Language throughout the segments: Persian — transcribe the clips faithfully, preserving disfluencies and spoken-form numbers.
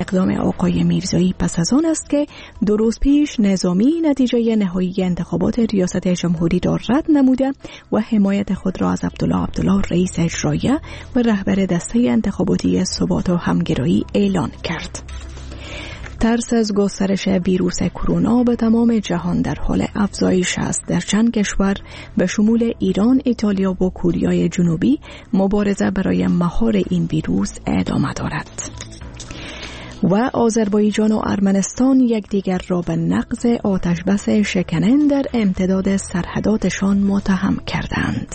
اقدام آقای میرزایی پس از آن است که دو روز پیش نظامی نتیجه نهایی انتخابات ریاست جمهوری را رد نموده و حمایت خود را از عبدالله عبدالله رئیس اجراییه و رهبر دسته انتخاباتی ثبات و همگرایی اعلان کرد. ترس از گسترش ویروس کرونا به تمام جهان در حال افزایش است. در چند کشور به شمول ایران، ایتالیا و کره جنوبی مبارزه برای مهار این ویروس ادامه دارد. و آذربایجان و ارمنستان یکدیگر را به نقض آتشبس شکننده در امتداد سرحداتشان متهم کردند.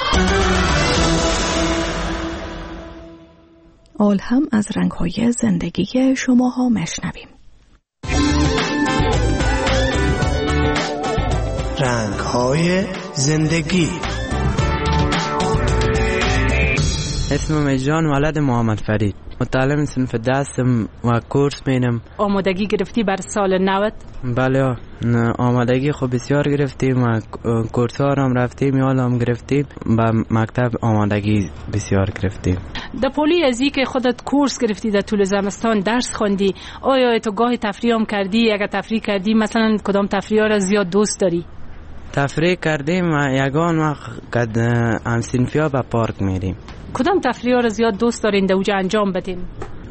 آل هم از رنگ‌های زندگی شماها مشنویم. رنگ‌های زندگی. اسمم اجران ولد محمد فرید، متعلم صنف دستم و کورس مینم. آمادگی گرفتی بر سال نود؟ بله، آمادگی خوب بسیار گرفتیم و کورس ها هم رفتیم، یال هم گرفتیم، به مکتب آمادگی بسیار گرفتیم. در پولی ازی که خودت کورس گرفتی در طول زمستان درس خوندی، آیا تو گاهی تفریح هم کردی؟ اگر تفریح کردی مثلا کدام تفریح را زیاد دوست داری؟ تفریح کردیم و یگان وقت کد همسینفیا به پارک میریم. کدام تفریح را زیاد دوست دارین در اوجا انجام بدین؟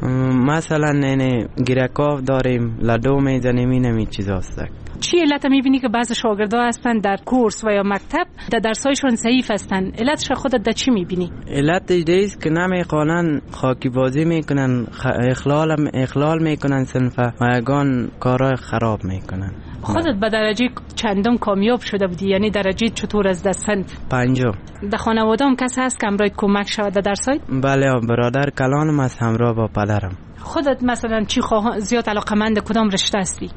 مثلا نه گیرکاف داریم، لدو میزنیم، این همی چیز هست. چی علت میبینی که بعض شاگردا هستن در کورس و یا مکتب در درسایشون ضعیف هستن؟ علتش خودت در چی میبینی؟ علت دیگه است که نمیخوانن، خاکی بازی میکنن، اخلال اخلال میکنن صنف و یگان کارهای خراب میکنن. خودت به درجه چندم کامیاب شده بودی؟ یعنی درجه چطور از دست صنف؟ پنجم. در خانواده هم کسی هست که امرای کمک شود در درسای؟ بله، برادر کلانم از همراه با پدرم. خودت مثلا چی خواه زیاد علاقمند کدام رشته هستی؟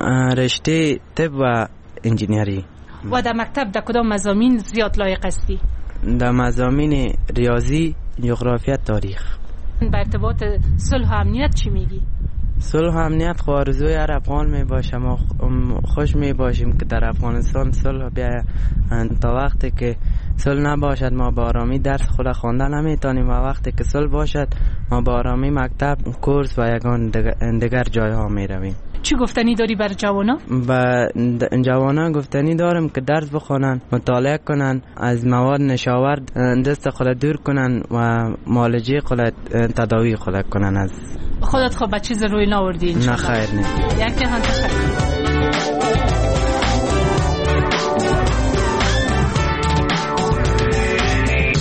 رشته طب و انجینیری. و در مکتب در کدام مضامین زیاد لایق هستی؟ در مضامین ریاضی، جغرافیا، تاریخ. به ارتباط صلح و امنیت چی میگی؟ صلح و امنیت خو آرزوی هر افغان می باشه. ما خوش می باشیم که در افغانستان صلح بیاید. تا وقتی که صلح نباشد ما با آرامی درس خود خوانده نمیتونیم و وقتی که صلح باشد ما با آرامی مکتب، کورس و یگان دیگر جای ها می رویم. چی گفتنی داری بر جوانا؟ با جوانا گفتنی دارم که درس بخونن، مطالعه کنن، از مواد نشاورد دست خود دور کنن و معالجه خود تداوی خود کنن. از خودت خب چیز روی ناوردی؟ نه خیر نه. یک جهان تشکر.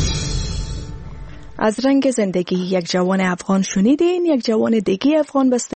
از رنگ زندگی یک جوان افغان شنیدین. یک جوان دیگه افغان بسته